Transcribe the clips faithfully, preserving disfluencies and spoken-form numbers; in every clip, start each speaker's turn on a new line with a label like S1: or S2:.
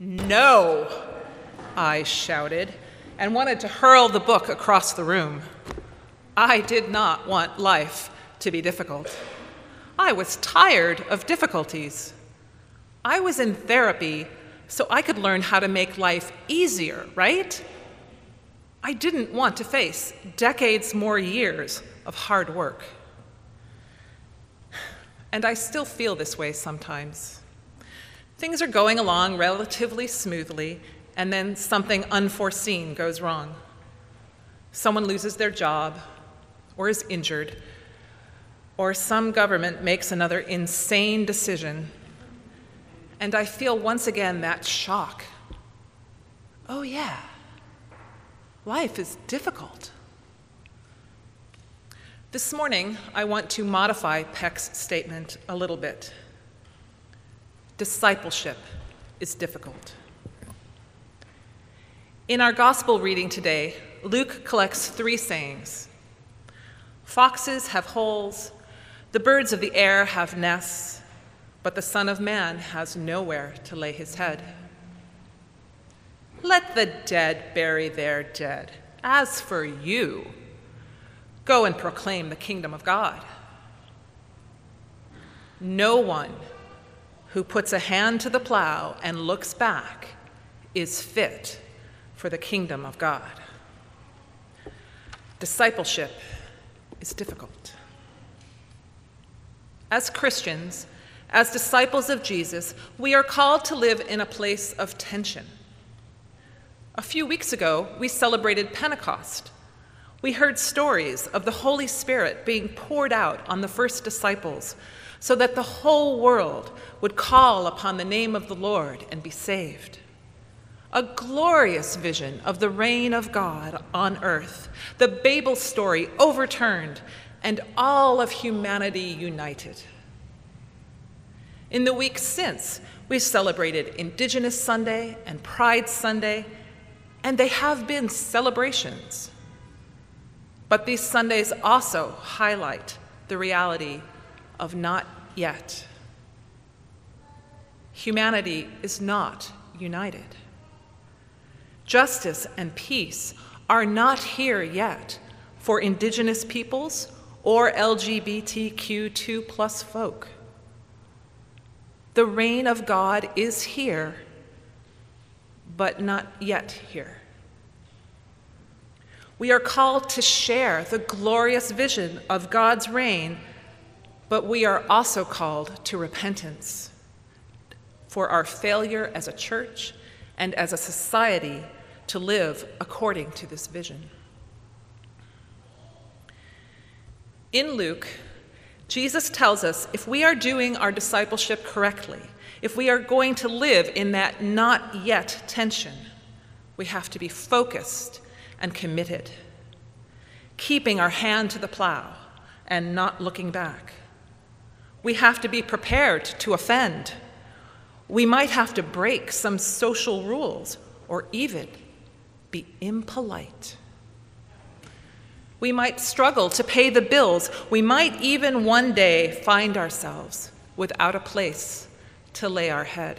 S1: No, I shouted, and wanted to hurl the book across the room. I did not want life to be difficult. I was tired of difficulties. I was in therapy so I could learn how to make life easier, right? I didn't want to face decades more years of hard work. And I still feel this way sometimes. Things are going along relatively smoothly, and then something unforeseen goes wrong. Someone loses their job, or is injured, or some government makes another insane decision, and I feel once again that shock. Oh yeah, life is difficult. This morning, I want to modify Peck's statement a little bit. Discipleship is difficult. In our gospel reading today, Luke collects three sayings. Foxes have holes, the birds of the air have nests, but the Son of Man has nowhere to lay his head. Let the dead bury their dead. As for you, go and proclaim the kingdom of God. No one who puts a hand to the plow and looks back is fit for the kingdom of God. Discipleship is difficult. As Christians, as disciples of Jesus, we are called to live in a place of tension. A few weeks ago, we celebrated Pentecost. We heard stories of the Holy Spirit being poured out on the first disciples so that the whole world would call upon the name of the Lord and be saved. A glorious vision of the reign of God on earth, the Babel story overturned, and all of humanity united. In the weeks since, we've celebrated Indigenous Sunday and Pride Sunday, and they have been celebrations. But these Sundays also highlight the reality of not yet. Humanity is not united. Justice and peace are not here yet for Indigenous peoples or L G B T Q two plus folk. The reign of God is here, but not yet here. We are called to share the glorious vision of God's reign, but we are also called to repentance for our failure as a church and as a society to live according to this vision. In Luke, Jesus tells us if we are doing our discipleship correctly, if we are going to live in that not yet tension, we have to be focused and committed, keeping our hand to the plow and not looking back. We have to be prepared to offend. We might have to break some social rules or even be impolite. We might struggle to pay the bills. We might even one day find ourselves without a place to lay our head.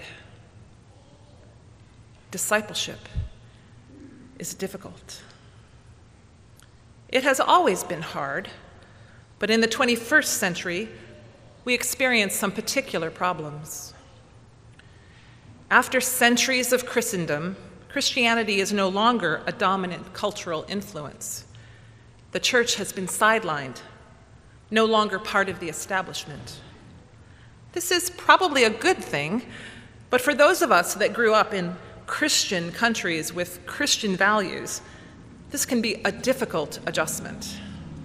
S1: Discipleship is difficult. It has always been hard, but in the twenty-first century, we experience some particular problems. After centuries of Christendom, Christianity is no longer a dominant cultural influence. The church has been sidelined, no longer part of the establishment. This is probably a good thing, but for those of us that grew up in Christian countries with Christian values, this can be a difficult adjustment.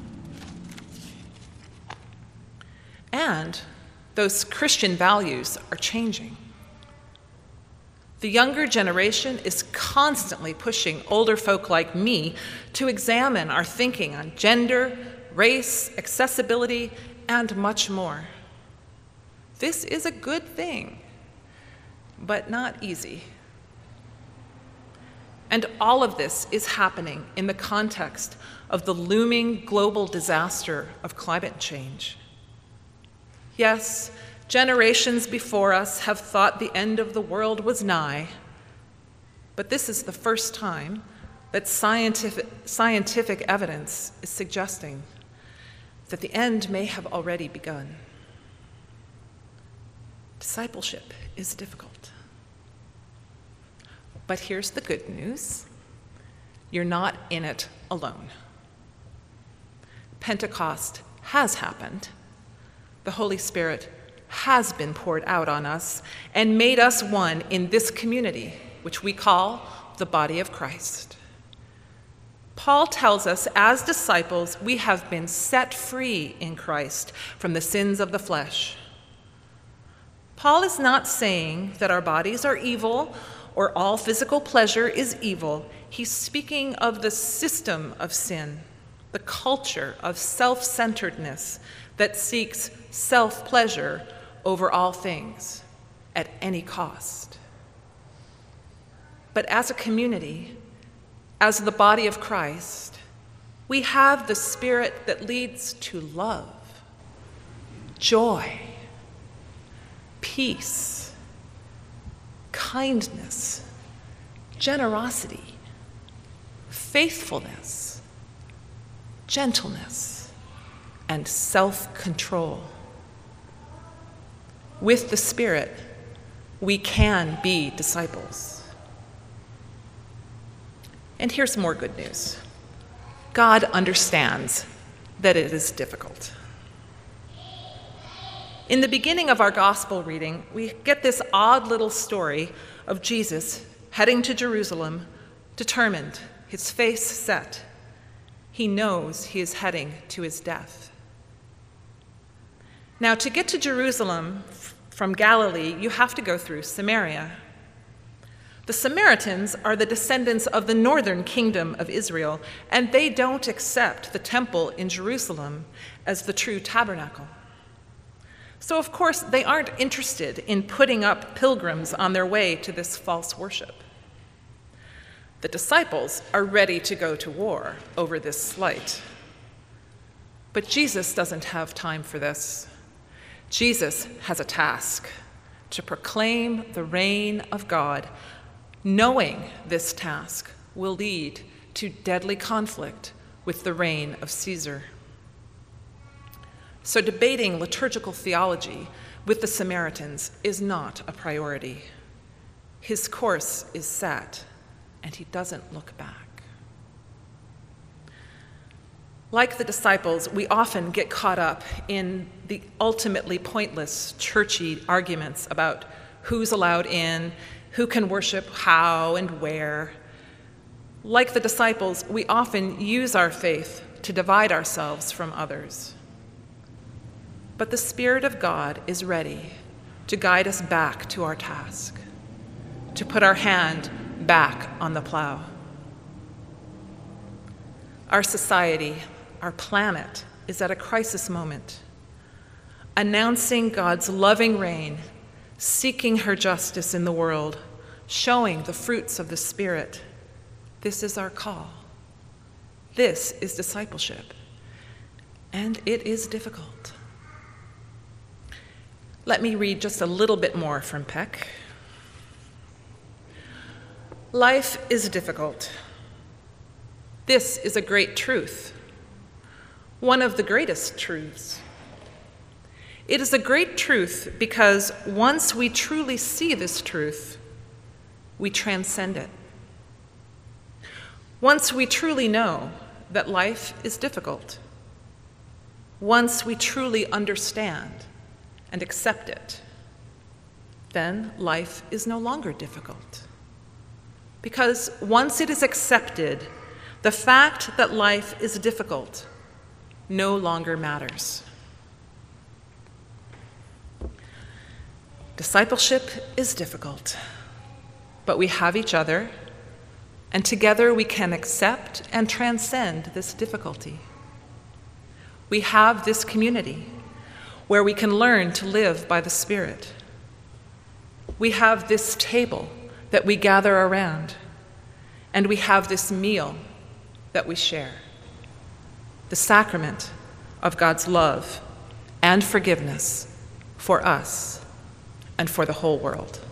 S1: And those Christian values are changing. The younger generation is constantly pushing older folk like me to examine our thinking on gender, race, accessibility, and much more. This is a good thing, but not easy. And all of this is happening in the context of the looming global disaster of climate change. Yes, generations before us have thought the end of the world was nigh, But this is the first time that scientific, scientific evidence is suggesting that the end may have already begun. Discipleship is difficult. But here's the good news. You're not in it alone. Pentecost has happened. The Holy Spirit has been poured out on us and made us one in this community, which we call the body of Christ. Paul tells us, as disciples, we have been set free in Christ from the sins of the flesh. Paul is not saying that our bodies are evil or all physical pleasure is evil. He's speaking of the system of sin, the culture of self-centeredness that seeks self-pleasure over all things at any cost. But as a community, as the body of Christ, we have the Spirit that leads to love, joy, peace, kindness, generosity, faithfulness, gentleness, and self-control. With the Spirit, we can be disciples. And here's more good news. God understands that it is difficult. In the beginning of our gospel reading, we get this odd little story of Jesus heading to Jerusalem, determined, his face set. He knows he is heading to his death. Now, to get to Jerusalem from Galilee, you have to go through Samaria. The Samaritans are the descendants of the northern kingdom of Israel, and they don't accept the temple in Jerusalem as the true tabernacle. So, of course, they aren't interested in putting up pilgrims on their way to this false worship. The disciples are ready to go to war over this slight. But Jesus doesn't have time for this. Jesus has a task to proclaim the reign of God, knowing this task will lead to deadly conflict with the reign of Caesar. So debating liturgical theology with the Samaritans is not a priority. His course is set, and he doesn't look back. Like the disciples, we often get caught up in the ultimately pointless churchy arguments about who's allowed in, who can worship how and where. Like the disciples, we often use our faith to divide ourselves from others. But the Spirit of God is ready to guide us back to our task, to put our hand back on the plow. Our society, our planet, is at a crisis moment, announcing God's loving reign, seeking her justice in the world, showing the fruits of the Spirit. This is our call. This is discipleship, and it is difficult. Let me read just a little bit more from Peck. Life is difficult. This is a great truth, one of the greatest truths. It is a great truth because once we truly see this truth, we transcend it. Once we truly know that life is difficult, once we truly understand and accept it, then life is no longer difficult. Because once it is accepted, the fact that life is difficult no longer matters. Discipleship is difficult, but we have each other, and together we can accept and transcend this difficulty. We have this community where we can learn to live by the Spirit. We have this table that we gather around, and we have this meal that we share, the sacrament of God's love and forgiveness for us and for the whole world.